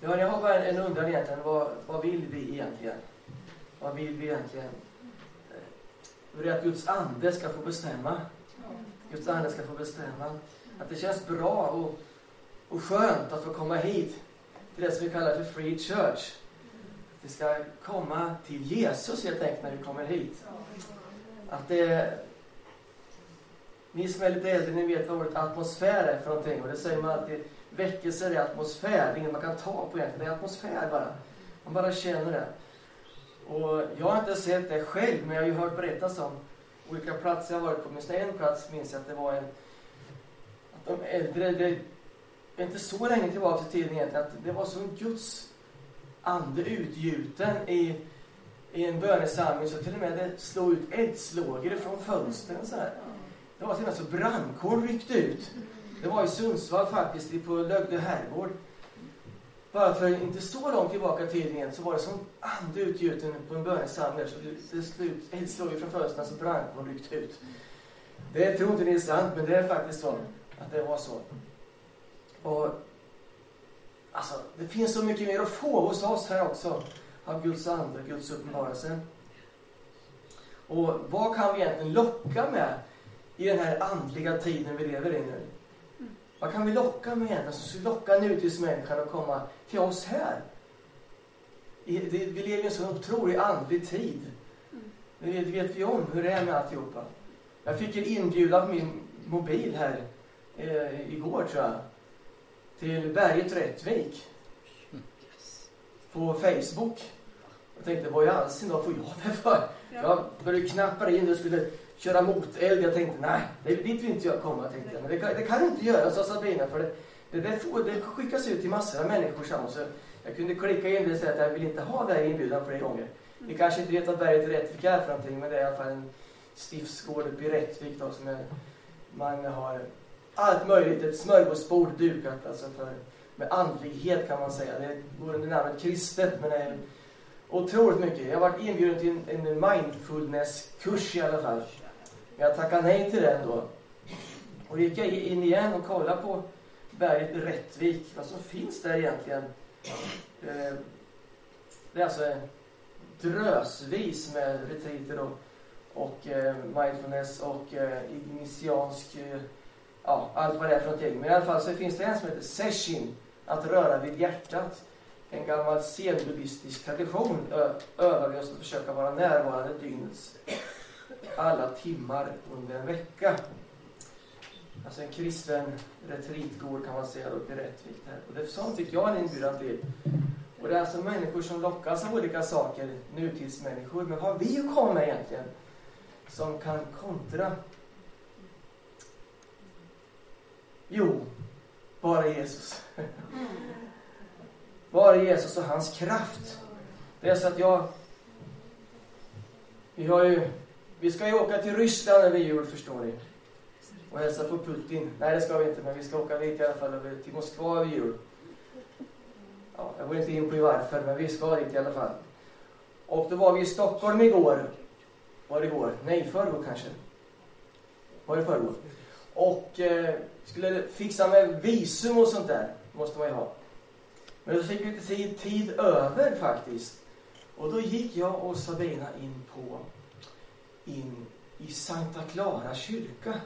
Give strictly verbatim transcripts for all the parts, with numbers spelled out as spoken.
Ja, jag har bara en undran egentligen. Vad, vad vill vi egentligen? Vad vill vi egentligen? Det är att Guds ande ska få bestämma. Guds ande ska få bestämma. Att det känns bra och, och skönt att få komma hit till det som vi kallar för Free Church. Vi ska komma till Jesus helt enkelt när vi kommer hit. Att det... Ni som är lite äldre, ni vet vad ordet atmosfär är för någonting. Och det säger man alltid, väckelser är atmosfär. Det är inget man kan ta på egentligen. Det är atmosfär bara. Man bara känner det. Och jag har inte sett det själv, men jag har ju hört berättas om olika platser jag har varit på. Minst en plats minns jag att det var en... Att de äldre, det är inte så länge tillbaka till tiden egentligen, att det var så en Guds ande utgjuten i, i en bönesamling så till och med det slog ut eldslågor från fönstren så här. Det var till och med så brandkåren ryckte ut. Det var i Sundsvall faktiskt, på Lögde herrgård. Bara för inte så långt tillbaka till tiden så var det som ande utgjuten på en bönesamling så det slog ut eldslågor från fönstren så brandkåren ryckte ut. Det tror inte ni är sant, men det är faktiskt så att det var så. Och alltså, det finns så mycket mer att få hos oss här också av Guds ande och Guds uppenbarelse. Och vad kan vi egentligen locka med i den här andliga tiden vi lever i nu? Vad kan vi locka med egentligen som ska locka nutidsmänniskan att komma till oss här? I, det, vi lever i en så otrolig andlig tid. Det vet, vet vi om hur det är med alltihopa. Jag fick en inbjudan på min mobil här eh, igår tror jag. Till Berget Rättvik. På Facebook. Jag tänkte, vad i all sin då får jag det för? Ja. Jag började knappa in och skulle köra moteld. Jag tänkte, nej, det dit vill inte jag komma. Tänkte. Men det kan, det kan du inte göra, sa Sabina. För det, det, det, får, det skickas ut till massor av människor samman. Så jag kunde klicka in det och säga att jag vill inte ha det här inbjudan flera gånger. Ni kanske inte vet vad Berget Rättvik är för någonting. Men det är i alla fall en stiftsgård uppe i Rättvik då, som är, man har allt möjligt. Ett smörgåsbord dukat alltså för, med andlighet kan man säga. Det går under namnet kristet, men det är otroligt mycket. Jag har varit inbjuden till en, en mindfulness-kurs i alla fall. Men jag tackade nej till den då. Och gick jag in igen och kollade på Berget Rättvik. Vad som finns där egentligen. Det är alltså drösvis med retreater och, och mindfulness och initiansk... Ja, allt vad det är för någonting. Men i alla fall så finns det en som heter Seshin, att röra vid hjärtat. En gammal zen-buddhistisk tradition ö- övar vi oss att försöka vara närvarande dygnets alla timmar under en vecka. Alltså en kristen retreatgård kan man säga då, i Rättvik där. Och det sånt fick jag en inbjudan till. Och det är alltså människor som lockas av olika saker, nutidsmänniskor. Men vad har vi att komma med egentligen som kan kontra? Jo, bara Jesus. Bara Jesus och hans kraft. Det är så att jag... Vi har ju... Vi ska ju åka till Ryssland över jul, förstår ni. Och hälsa på Putin. Nej, det ska vi inte, men vi ska åka dit i alla fall över till Moskva över jul. Ja, jag går inte in på varför, men vi ska dit i alla fall. Och då var vi i Stockholm igår. Var det igår? Nej, förrgår kanske. Var det förrgår? Och eh, skulle fixa med visum och sånt där. Måste man ju ha. Men då fick vi lite tid, tid över faktiskt. Och då gick jag och Sabina in på in i Sankta Clara kyrka.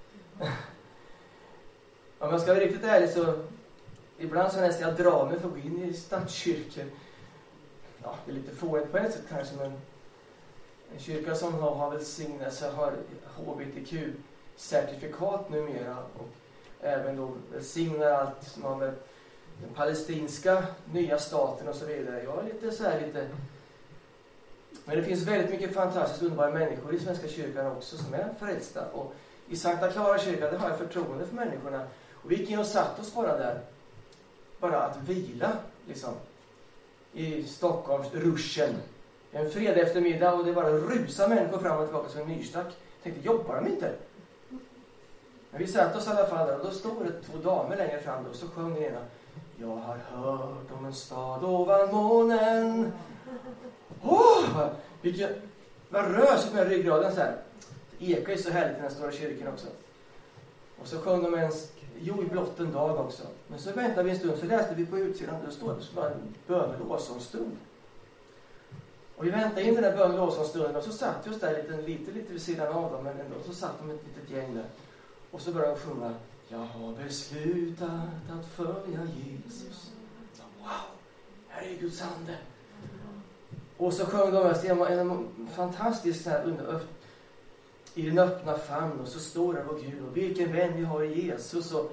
Om jag ska vara riktigt ärlig så ibland så nästan jag drar mig för att gå in i stadskyrkor. Ja, det är lite fåligt på ett sätt kanske, men en kyrka som har, har välsignat sig har H B T Q-certifikat numera och även då välsignar allt som har med den palestinska nya staten och så vidare. Jag är lite så här lite... Men det finns väldigt mycket fantastiskt underbara människor i Svenska kyrkan också som är frälsta. Och i Sankta Clara kyrkan, där har jag förtroende för människorna. Och vi gick in och satt oss bara där. Bara att vila, liksom. I Stockholms ruschen. En fredag eftermiddag och det bara rusar människor fram och tillbaka som en myrstack. Jag tänkte, jobbar de inte? Men vi satt oss i alla fall där och då stod det två damer längre fram då, och så sjöng den ena. Jag har hört om en stad ovan månen. Åh, oh, vilken... Vad rör sig med ryggraden så här. Det ekar ju så härligt i den stora kyrkan också. Och så sjöng de en Jo, i blott en dag också. Men så väntade vi en stund, så läste vi på utsidan, då står det som en bön och lovsångsstund. Och vi väntade in den där bön och lovsångsstunden, och så satt vi oss där lite, lite, lite vid sidan av dem, men ändå så satt de ett litet gäng där. Och så började de sjunga: jag har beslutat att följa Jesus. Wow, här är Guds ande. Och så sjöng de en, en fantastisk så här under, i den öppna famn, och så står det vår Gud och vilken vän vi har i Jesus. Och,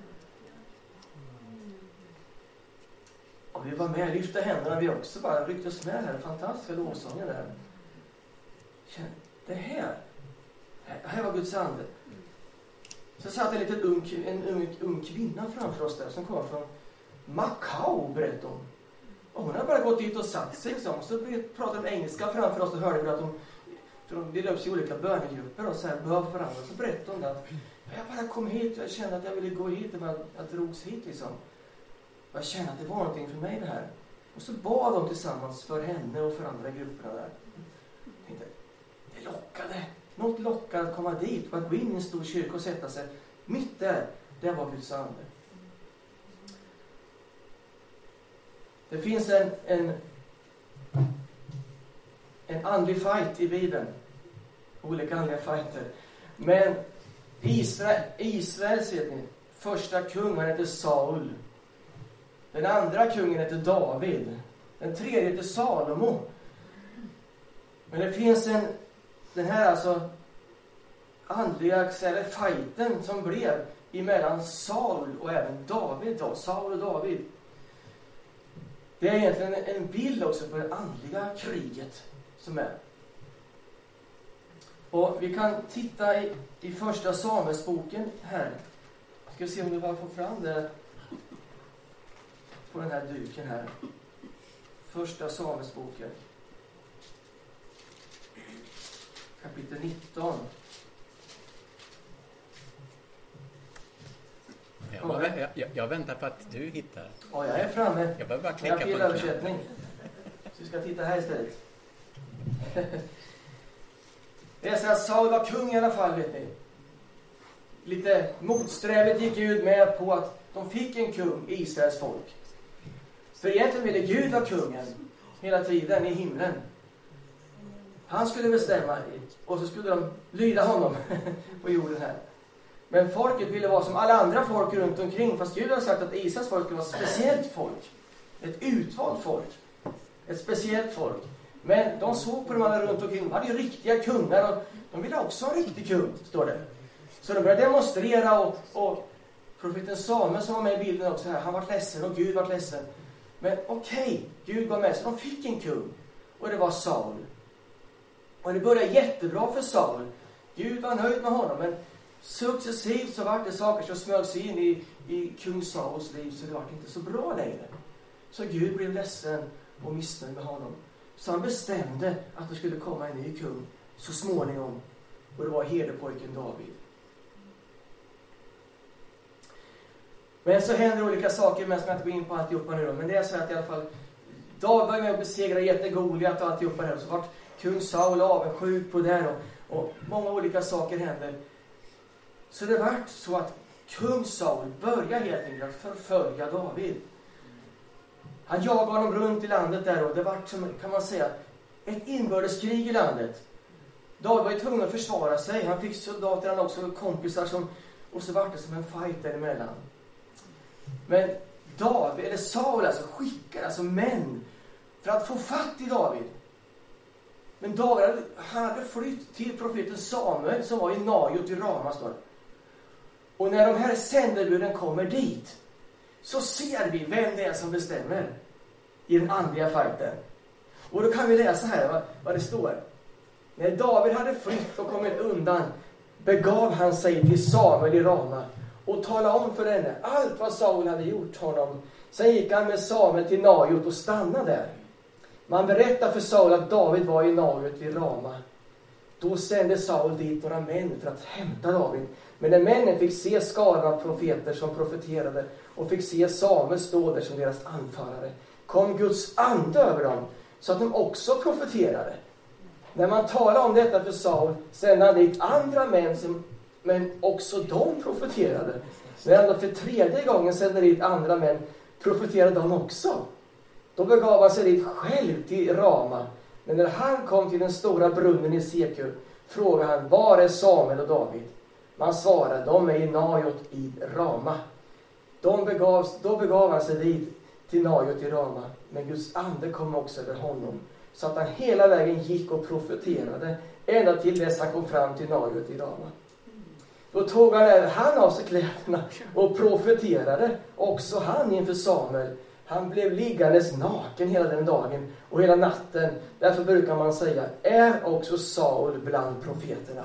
och vi var med, lyfte händerna, vi också bara ryckte oss med här, den fantastiska lovsången där. Kände, det här, här, här var Guds ande. Så satt en liten ung, en ung, ung kvinna framför oss där som kom från Macau, berättade hon. Och hon hade bara gått dit och satt sig liksom. Så pratade de engelska framför oss och hörde vi att de, för de delade upp sig i olika bönegrupper och så här bör för varandra. Så berättade hon att jag bara kom hit och jag kände att jag ville gå hit och jag drogs hit liksom. Och jag kände att det var någonting för mig det här. Och så bad de tillsammans för henne och för andra grupperna där. Jag tänkte, det lockade. Något lockade att komma dit och att gå in i en stor kyrka och sätta sig. Mitt där, det var Guds ande. Det finns en, en, en andlig fight i Bibeln. Olika andliga fighter. Men Israel, Israel ser ni, första kungen heter Saul. Den andra kungen heter David. Den tredje heter Salomo. Men det finns en, den här alltså andliga eller fighten som blev emellan Saul och även David då. Saul och David. Det är egentligen en bild också på det andliga kriget som är. Och vi kan titta i, i första Samuelsboken här. Ska vi se om vi bara får fram det på den här duken här. Första Samuelsboken. Kapitel nitton. Jag, bara, jag, jag väntar på att du hittar. Ja, jag är framme. Jag behöver bara klicka jag på översättning. Så vi ska titta här istället. Det är så att Saul var kung i alla fall, vet ni. Lite motsträvigt gick Gud med på att de fick en kung, Israels folk. För egentligen ville Gud vara kungen hela tiden i himlen. Han skulle bestämma och så skulle de lyda honom på jorden här. Men folket ville vara som alla andra folk runt omkring. Fast Gud har sagt att Israels folk skulle vara ett speciellt folk. Ett utvalt folk. Ett speciellt folk. Men de såg på de andra runt omkring. De hade ju riktiga kungar. Och de ville också ha en riktig kung, står det. Så de började demonstrera. Och, och profeten Samuel som var med i bilden också här. Han var ledsen och Gud var ledsen. Men okej, okay, Gud var med. Så de fick en kung. Och det var Saul. Och det började jättebra för Saul. Gud var nöjd med honom. Men successivt så var det saker som smög sig in i, i kung Sauls liv, så det var inte så bra längre. Så Gud blev ledsen och missnöjd med honom. Så han bestämde att det skulle komma en ny kung så småningom. Och det var herdepojken David. Men så händer olika saker, men jag ska inte gå in på alltihopa nu då. Men det är så att i alla fall David var med och besegrade jättegoliat och alltihopa här. Så var kung Saul avundsjuk på det och, och många olika saker händer. Så det var så att kung Saul började helt enkelt att förfölja David. Han jagade honom runt i landet där och det var som, kan man säga, ett inbördeskrig i landet. David var ju tvungen att försvara sig. Han fick soldater, han också kompisar som, och så var det som en fight däremellan. Men David, eller Saul alltså, skickade alltså män för att få fatt i David. Men David hade, hade flytt till profeten Samuel som var i Najot i Rama, står det. Och när de här sändebuden kommer dit så ser vi vem det är som bestämmer i den andliga fighten. Och då kan vi läsa här vad, vad det står. När David hade flytt och kommit undan begav han sig till Samuel i Rama och talade om för henne allt vad Saul hade gjort honom. Sen gick han med Samuel till Najot och stannade där. Man berättade för Saul att David var i Najot vid Rama. Då sände Saul dit några män för att hämta David. Men när männen fick se skaran av profeter som profeterade och fick se Samuel stå där som deras anförare, kom Guds ande över dem så att de också profeterade. När man talade om detta för Saul sände han dit andra män som, men också de profeterade. Men ändå för tredje gången sände dit andra män, profeterade de också. Då begav han sig dit själv till Rama. Men när han kom till den stora brunnen i Seku frågade han, var är Samuel och David? Man svarade, de är i Najot i Rama. De begav, då begav han sig dit till Najot i Rama. Men Guds ande kom också över honom. Så att han hela vägen gick och profeterade. Ända till dess han kom fram till Najot i Rama. Då tog han även han av sig kläderna och profeterade. Också han inför Samuel. Han blev liggandes naken hela den dagen och hela natten. Därför brukar man säga, är också Saul bland profeterna.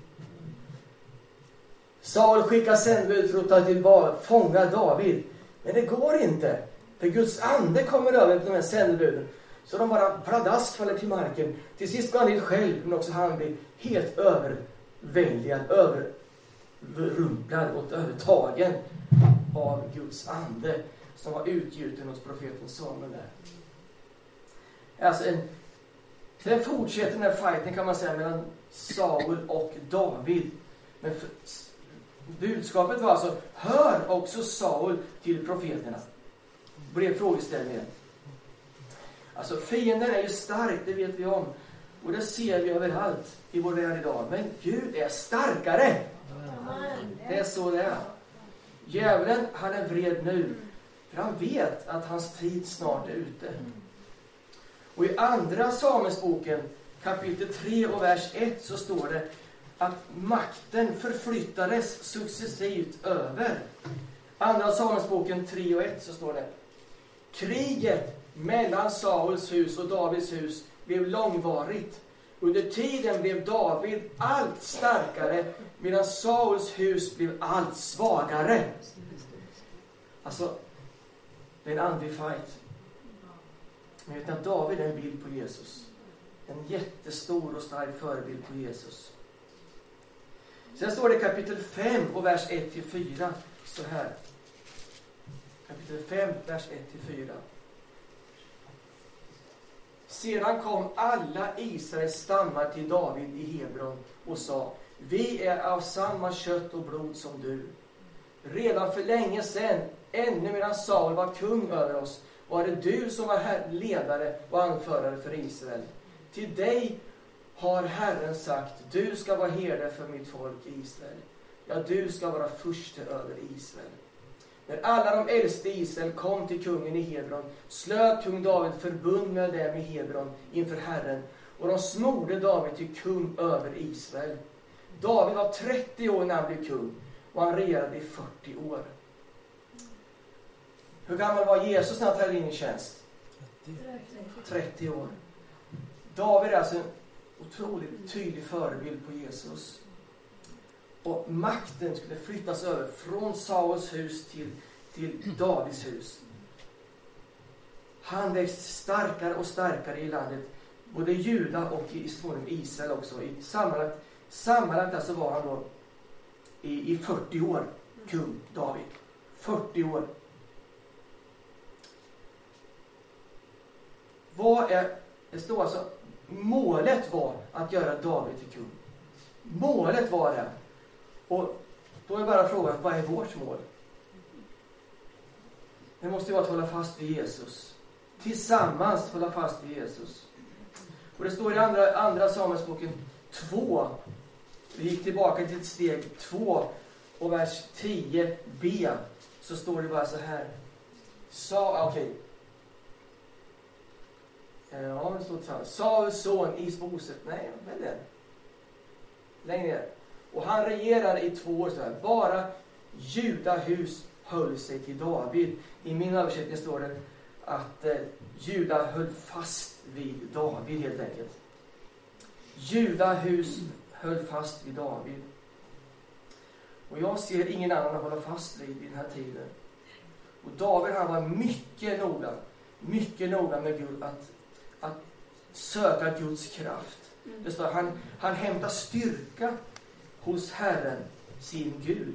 Saul skickar sändebud för att ta tillbaka, fånga David. Men det går inte. För Guds ande kommer över de här sändebuden. Så de bara pladask faller till marken. Till sist går han dit själv, men också han blir helt överväldigad, överrumplad och övertagen av Guds ande som var utgjuten hos profeten Samuel där. Alltså en, sen fortsätter den här fighten kan man säga mellan Saul och David. Men för, budskapet var alltså, hör också Saul till profeterna. Blev frågeställningen. Alltså fienden är ju stark, det vet vi om. Och det ser vi överallt i vår värld idag. Men Gud är starkare. Det är så det är. Djävulen, han är vred nu. För han vet att hans tid snart är ute. Och i andra Samuelsboken, kapitel tre och vers ett, så står det att makten förflyttades successivt över. Andra Samuelsboken tre och ett så står det: kriget mellan Sauls hus och Davids hus blev långvarigt. Under tiden blev David allt starkare, medan Sauls hus blev allt svagare. Alltså, det är en andlig fight. Men vet ni att David är en bild på Jesus. En jättestor och stark förebild på Jesus. Sen står det i kapitel fem och vers ett till fyra så här. Kapitel fem, vers ett till fyra. Sedan kom alla Israels stammar till David i Hebron och sa: vi är av samma kött och blod som du. Redan för länge sedan, ännu medan Saul var kung över oss, var det du som var ledare och anförare för Israel. Till dig har Herren sagt: du ska vara herde för mitt folk i Israel. Ja, du ska vara furste över Israel. När alla de äldste i Israel kom till kungen i Hebron, slöt kung David förbund med dem i Hebron inför Herren, och de smorde David till kung över Israel. David var trettio år när han blev kung, och han regerade i fyrtio år. Hur gammal var Jesus när han trädde in i tjänst? trettio år. David är alltså en otroligt tydlig förebild på Jesus. Och makten skulle flyttas över från Sauls hus till, till Davids hus. Han växte starkare och starkare i landet, både Juda och i Israel också. I sammanlagt, sammanlagt alltså var han då i, i fyrtio år kung David. fyrtio år. Vad är, det står alltså, målet var att göra David till kung. Målet var det. Och då är bara frågan, vad är vårt mål? Det måste ju vara att hålla fast vid Jesus. Tillsammans hålla fast vid Jesus. Och det står i andra, andra Samuelsboken två. Vi gick tillbaka till steg två och vers tio b. Så står det bara så här. Sa, okej. Okay. Ja, det står så här. Sauls son Isboset. Nej, vad är det? Längre ner. Och han regerar i två år så här. Bara Judahus höll sig till David. I min översättning står det att eh, Juda höll fast vid David helt enkelt. Judahus höll fast vid David. Och jag ser ingen annan att hålla fast vid i den här tiden. Och David, han var mycket noga. Mycket noga med Gud att, att söka Guds kraft. Det står han, han hämtar styrka hos Herren, sin Gud.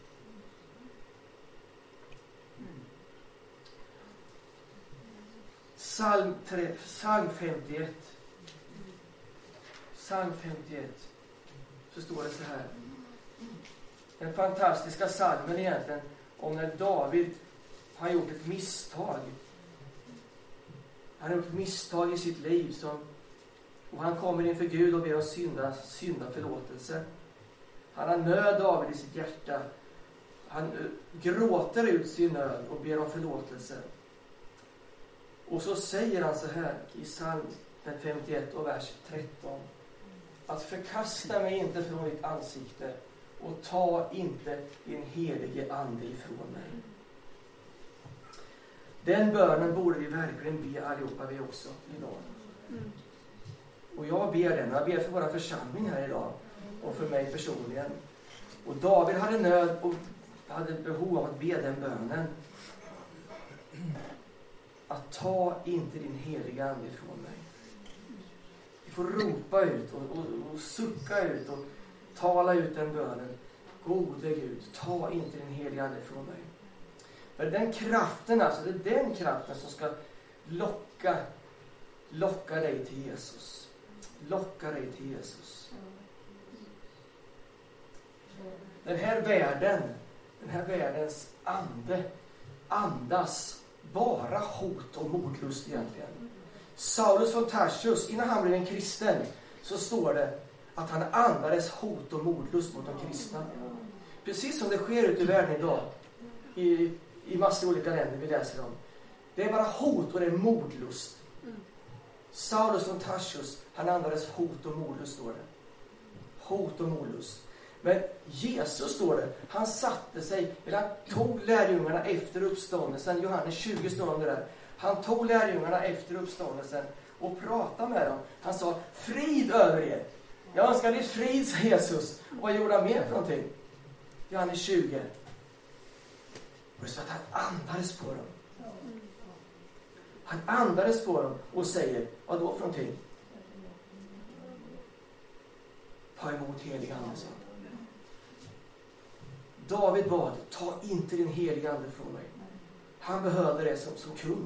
Psalm, tre, Psalm femtioett. Psalm femtioett. Så står det så här. Den fantastiska salmen egentligen om när David har gjort ett misstag. Han har gjort ett misstag i sitt liv som, och han kommer inför Gud och ber oss synda, synda förlåtelse. Han har nöd David i sitt hjärta. Han gråter ut sin nöd och ber om förlåtelse. Och så säger han så här i psalm femtioett och vers tretton. Att förkasta mig inte från ditt ansikte och ta inte din helige ande ifrån mig. Den bönen borde vi verkligen be allihopa vi också idag. Och jag ber den. Jag ber för våra församling här idag. Och för mig personligen. Och David hade nöd och hade behov av att be den bönen. Att ta inte din heliga ande ifrån mig. Vi får ropa ut och, och, och sucka ut och tala ut den bönen. Gode Gud, ta inte din heliga ande ifrån mig. För den kraften, alltså det är den kraften som ska locka, locka dig till Jesus. Locka dig till Jesus. Den här världen, den här världens ande andas bara hot och mordlust egentligen. Saulus från Tarsus, innan han blev en kristen, så står det att han andades hot och mordlust mot de kristna. Precis som det sker ute i världen idag. I, i massor olika länder vi läser om. Det är bara hot och det är mordlust. Saulus från Tarsus, han andades hot och mordlust, står det. Hot och mordlust. Men Jesus, står det, han satte sig, eller han tog lärjungarna efter uppståndelsen. Johannes tjugo står det där. Han tog lärjungarna efter uppståndelsen och pratade med dem. Han sa, frid över er. Jag önskar dig frid, sa Jesus. Och vad gjorde han mer för någonting? Johannes tjugo. Och det så att han andades på dem. Han andades på dem och säger, vad då för någonting? Ta emot helig ande, sa han. David bad, ta inte din heliga ande från mig. Han behövde det som, som kung.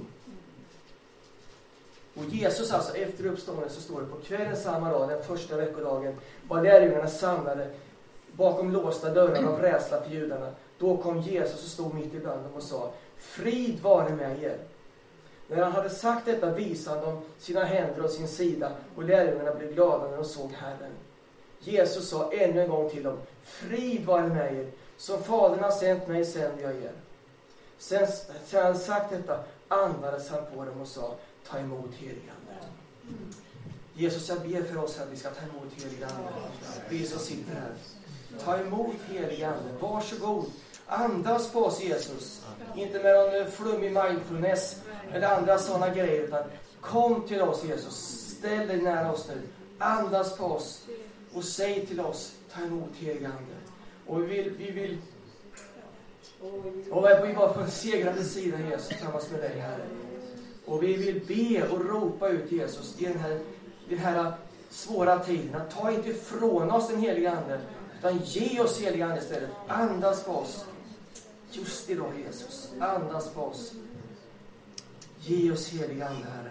Och Jesus, alltså efter uppståndelsen, så står det på kvällen samma dag, den första veckodagen, var lärjungarna samlade bakom låsta dörrar av rädsla för judarna. Då kom Jesus och stod mitt ibland dem och sa, frid vare med er. När han hade sagt detta visade de sina händer och sin sida, och lärjungarna blev glada när de såg Herren. Jesus sa ännu en gång till dem, frid vare med er. Som Fadern har sänt mig sänder jag er. Sen, sen han sagt detta andades han på dem och sa, ta emot helig ande. Jesus, jag ber för oss att vi ska ta emot helig ande. Vi som sitter här. Ta emot helig ande. Varsågod. Andas på oss, Jesus. Inte med någon flummig mindfulness eller andra sådana grejer, utan kom till oss, Jesus. Ställ dig nära oss nu. Andas på oss och säg till oss, ta emot helig ande. Och vi vill, vi vill och vi var på en segrande sida, Jesus, tillsammans med dig, Herre. Och vi vill be och ropa ut, Jesus, i den här, den här svåra tiden. Ta inte ifrån oss den heliga ande, utan ge oss heliga ande istället. Andas på oss. Just idag, Jesus. Andas på oss. Ge oss heliga ande, Herre.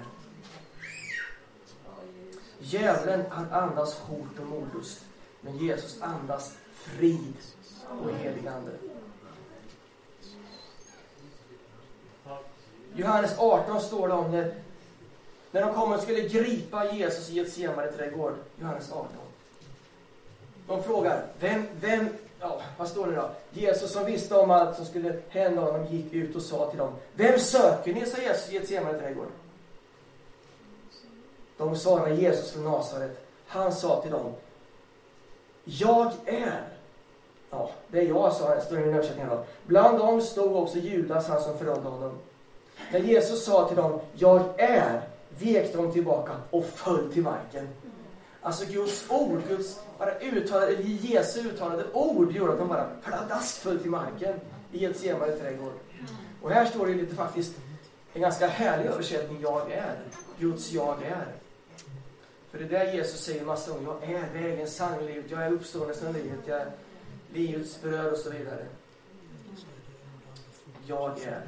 Djävulen, han andas hot och mordlust. Men Jesus andas frid och helig ande. Johannes arton står det om när, när de kommer och skulle gripa Jesus i ett Getsemane trädgård. Johannes arton. De frågar, vem, vem, ja, vad står det då? Jesus, som visste om allt som skulle hända honom, gick ut och sa till dem, vem söker ni, sa Jesus i Getsemane trädgård. De svarade, Jesus från Nasaret. Han sa till dem, jag är. Ja, det är jag, sa han, står i min översättning då. Bland dem stod också Judas, han som förrådde honom. När Jesus sa till dem, jag är, vek de tillbaka och föll till marken. Alltså Guds ord, Guds bara uttalade, eller Jesu uttalade ord gjorde att de bara pladask föll till marken i ett Getsemane trädgård. Och här står det lite faktiskt en ganska härlig översättning, jag är. Guds jag är. För det där Jesus säger massa om, jag är vägen, sanningen, livet, jag är uppståndelsen, livet, jag är livets bröd och så vidare. Jag är.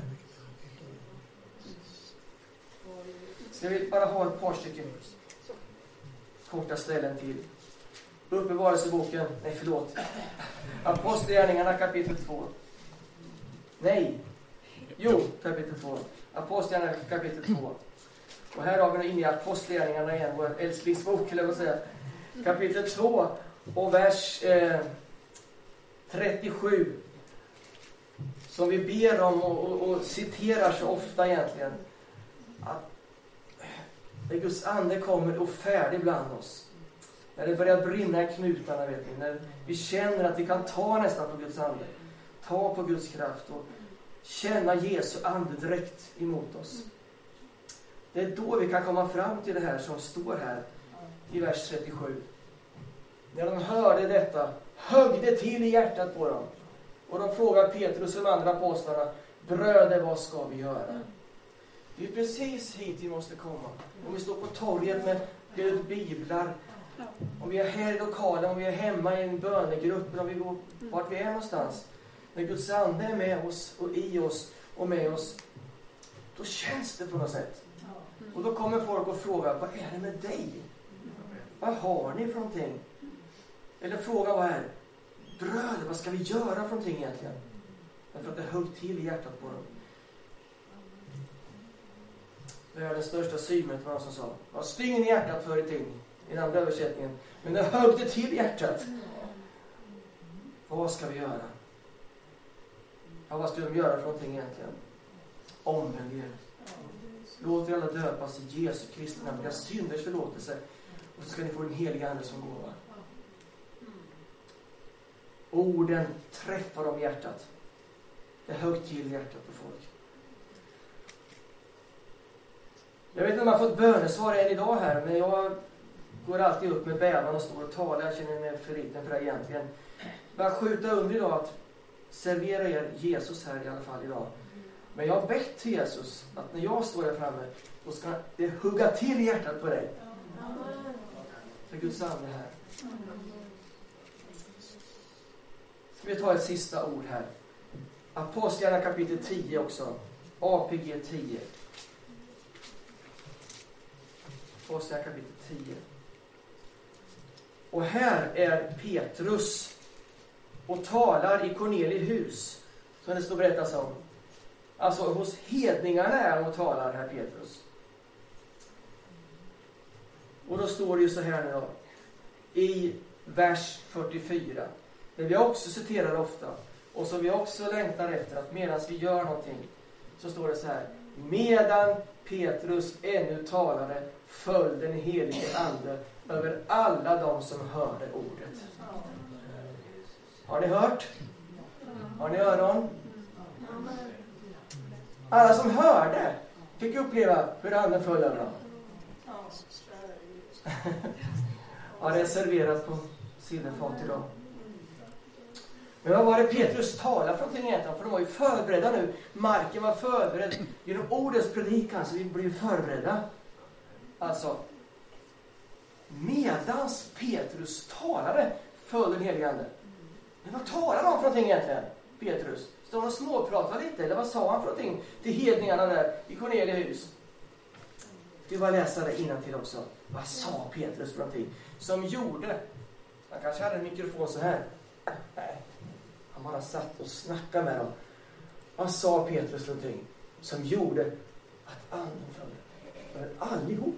Ska vi bara ha ett par stycken korta ställen till. Uppenbarelseboken, nej förlåt. Apostlagärningarna kapitel två. Nej. Jo, kapitel två. Apostlagärningarna kapitel två. Och här har vi nu inne i Apostlagärningarna igen, vår älsklingsbok, eller vad säga. Kapitel två och vers eh, trettiosju. Som vi ber om och, och, och citerar så ofta egentligen. Att när Guds ande kommer och färdig bland oss. När det börjar brinna i knutarna, vet ni. När vi känner att vi kan ta nästan på Guds ande. Ta på Guds kraft och känna Jesu ande direkt emot oss. Det är då vi kan komma fram till det här som står här i vers trettiosju. När de hörde detta, högg det till i hjärtat på dem. Och de frågar Petrus och de andra apostlarna: bröder, vad ska vi göra? Det är precis hit vi måste komma. Om vi står på torget med biblar, om vi är här i lokalen, om vi är hemma i en bönegrupp, om vi går vart vi är någonstans. När Guds ande är med oss och i oss och med oss, då känns det på något sätt. Och då kommer folk och frågar: vad är det med dig? Vad har ni för någonting? Eller fråga: vad är bröder, vad ska vi göra för någonting egentligen? Därför att det högg till i hjärtat på dem. Det är den största synen för någon som sa: vad styggen i hjärtat för i ting, i den andra översättningen. Men det högg det till i hjärtat. Vad ska vi göra? Ja, vad ska de göra för någonting egentligen? Omvänd er. Låt er alla döpas i Jesu Kristi namn, deras synders förlåtelse. Och så ska ni få den heliga ande som gåva. Orden träffar dem i hjärtat. Det högg till hjärtat på folk. Jag vet inte om man har fått bönesvar än idag här, men jag går alltid upp med bävan och står och talar. Jag känner mig för liten för det egentligen. Bara skjuta under idag att servera er Jesus här i alla fall idag. Men jag har bett till Jesus att när jag står där framme, då ska det hugga till hjärtat på dig. För Guds ande här. Ska vi ta ett sista ord här. Apostlagärningarna kapitel tio också. A P G tio. Apostlagärningarna kapitel tio. Och här är Petrus och talar i Cornelius hus, som det står berättas om. Alltså hos hedningarna är han och talar här, Petrus. Och då står det ju så här nu då, i vers fyrtiofyra. Det vi också citerar ofta och som vi också längtar efter, att medan vi gör någonting, så står det så här: medan Petrus ännu talade föll den helige ande över alla de som hörde ordet. Har ni hört? Har ni öron? Alla som hörde fick uppleva hur anden föll över dem. Ja, det är serverat på silverfat idag. Men vad var det Petrus talade för någonting egentligen? För de var ju förberedda nu. Marken var förberedd. Genom ordets predikan så vi blev förberedda. Alltså, medans Petrus talade föll den helige ande. Men vad talade han för någonting egentligen, Petrus? Så han småpratade lite, eller vad sa han för någonting till hedningarna där i Cornelius hus? Vi var läsa det innantill också. Vad sa Petrus för någonting som gjorde? Han kanske hade en mikrofon så här. Nej, han bara satt och snackade med dem. Vad sa Petrus för någonting som gjorde att anden föll över allihop?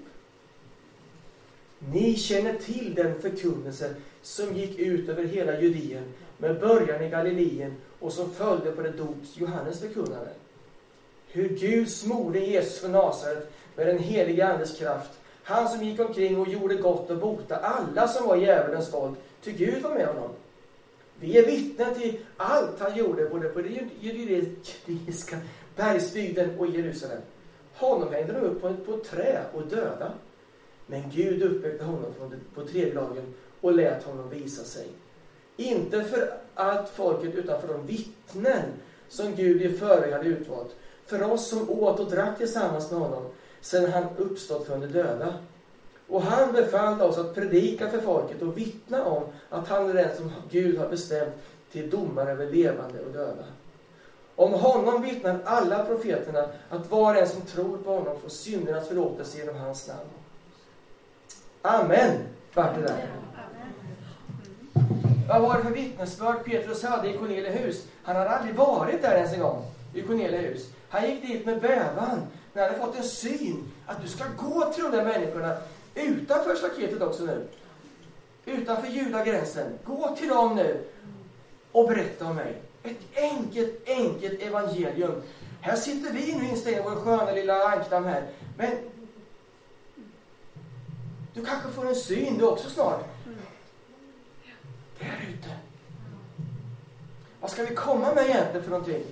Ni känner till den förkunnelse som gick ut över hela Judeen med början i Galileen och som följde på det dops Johannes förkunnade. Hur Gud smorde Jesus från Nasaret med den heliga andes kraft. Han som gick omkring och gjorde gott och bota alla som var djävulens folk, till Gud var med honom. Vi är vittnen till allt han gjorde både på den judiska bergsbygden och i Jerusalem. Honom hängde de upp på ett, på ett trä och döda. Men Gud uppväckte honom från det, på tredje dagen och lät honom visa sig. Inte för allt folket utan för de vittnen som Gud i förväg hade utvalt. För oss som åt och drack tillsammans med honom sedan han uppstått från de döda. Och han befallde oss att predika för folket och vittna om att han är den som Gud har bestämt till domare över levande och döda. Om honom vittnar alla profeterna att var en som tror på honom får syndernas förlåtelse genom hans namn. Amen. Vart det där? Vad var det för vittnesbörd Petrus hade i Corneliehus? Han hade aldrig varit där ens en gång i Corneliehus. Han gick dit med bävan när han hade fått en syn att du ska gå till de där människorna utanför staketet också nu. Utanför judagränsen. Gå till dem nu och berätta om mig. Ett enkelt, enkelt evangelium. Här sitter vi nu instängda i vår sköna lilla ankdam här. Men du kanske får en syn du också snart. Där ute. Vad ska vi komma med egentligen för någonting?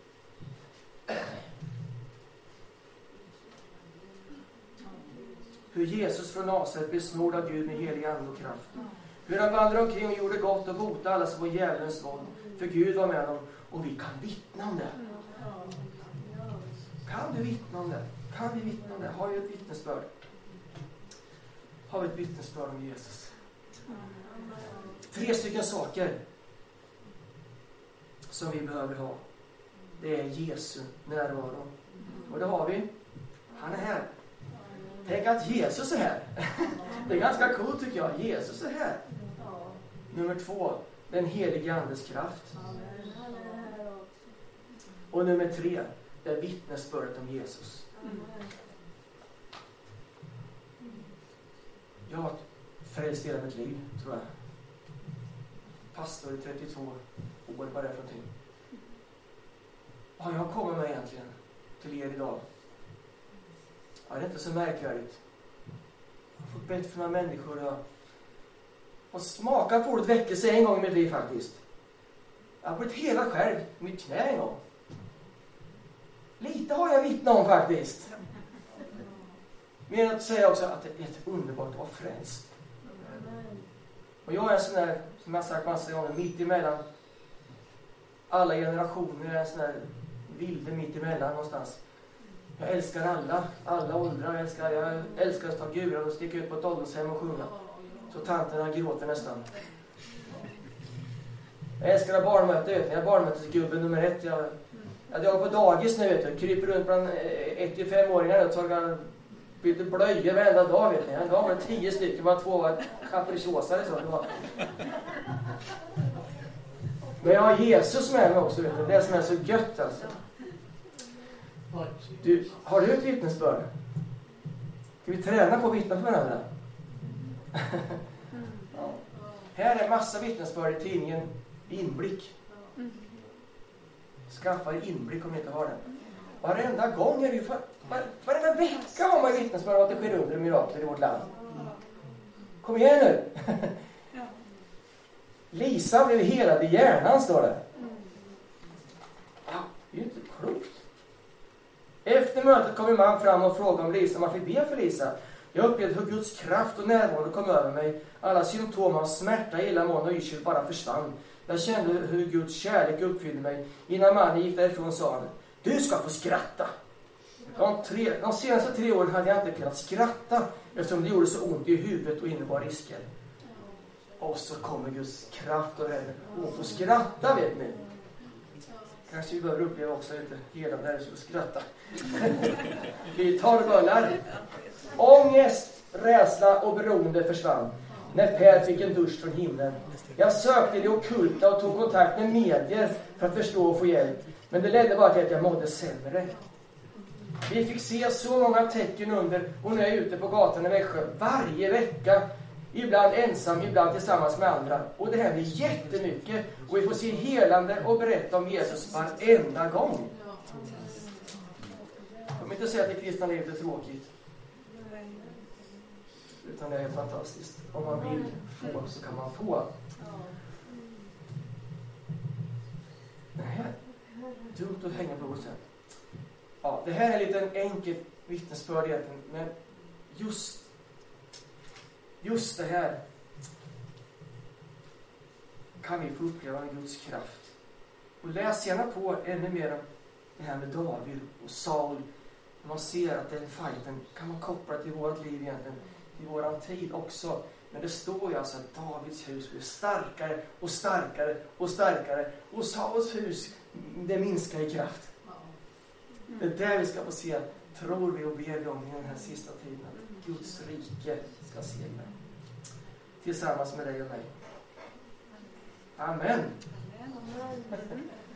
Hur Jesus från Nasaret blev smord av Gud med helig ande och kraft. Hur han vandrade omkring och gjorde gott och botade alla som var djävulens våld. För Gud var med dem och vi kan vittna om det. Kan du vittna om det? Kan vi vittna om det? Har vi ett vittnesbörd? Har vi ett vittnesbörd om Jesus? Tre stycken saker som vi behöver ha. Det är Jesu närvaro. Och det har vi. Han är här. Tänk att Jesus är här. Det är ganska coolt tycker jag. Jesus är här. Nummer två. Den helige andes kraft. Och nummer tre. Det är vittnesbördet om Jesus. Jag har frälst hela mitt liv, tror jag. Pastor i trettiotvå år, vad det är för någonting. Ja, jag kommer med egentligen till er idag. Ja, det är inte så märkvärdigt. Jag har fått bett för några människor. Jag har smakat på ordet väckelse en gång i mitt liv faktiskt. Jag har blivit hela själv i mitt knä en gång. Lite har jag vittnat om faktiskt. Men att säga också att det är ett underbart att vara frälst. Och jag är en sån där, som jag har sagt massa gånger, mitt emellan alla generationer. Jag är en sån där vilde mitt emellan någonstans. Jag älskar alla, alla åldrar. Jag älskar, jag älskar att ta gurar och sticka ut på ett åldershem och sjunga. Så tanterna gråter nästan. Jag älskar att barnmöte, vet ni. Jag är barnmötesgubben nummer ett. Jag, jag är på dagis nu, vet du. Kryper runt bland ett till fem-åringar och tar byter blöjor varenda dag, vet ni. En dag var det tio stycken, bara två var kapriciosare så. Det var. Men jag har Jesus med mig också, vet du. Det som är så gött alltså. Du, har du ett vittnesbörd? Ska vi träna på att vittna för varandra? Ja. Här är massa vittnesbörd i tidningen Inblick. Skaffa inblick om ni inte har den. Varenda gång är det ju för, var, varenda vecka har man vittnesbörd om att det sker under mirakler i vårt land. Kom igen nu. Lisa blev helad i hjärnan, står det. Ja, det är ju inte klokt. Efter mötet kom en man fram och frågade om Lisa, man fick be för Lisa. Jag upplevde hur Guds kraft och närvaro kom över mig. Alla symptom av smärta, illamående och yrsel bara försvann. Jag kände hur Guds kärlek uppfyllde mig. Innan mannen gick därifrån sa han: du ska få skratta. De, tre, de senaste tre åren hade jag inte kunnat skratta eftersom det gjorde så ont i huvudet och innebar risker. Och så kommer Guds kraft och det och får skratta, vet ni. Kanske vi behöver uppleva också lite hela det här så skratta. Vi tar bönar. Ångest, rädsla och beroende försvann när Per fick en dusch från himlen. Jag sökte det ockulta och tog kontakt med medier för att förstå och få hjälp. Men det ledde bara till att jag mådde sämre. Vi fick se så många tecken under och nu är jag ute på gatan i Växjö varje vecka. Ibland ensam, ibland tillsammans med andra. Och det händer jättemycket. Och vi får se helande och berätta om Jesus varenda gång. Jag kommer inte säga att det kristna livet är tråkigt. Utan det är fantastiskt. Om man vill få så kan man få. Det här är dumt att hänga på något sätt. Ja, det här är lite en enkel vittnesbörd egentligen. Men just Just det här kan vi få uppleva med Guds kraft. Och läs gärna på ännu mer om det här med David och Saul. När man ser att den fighten kan man koppla till vårt liv egentligen. I våran tid också. Men det står ju alltså att Davids hus blir starkare och starkare och starkare. Och Sauls hus, det minskar i kraft. Det är där vi ska få se, tror vi och ber om i den här sista tiden. Att Guds rike ska segra. Tillsammans med dig och mig. Amen. Amen.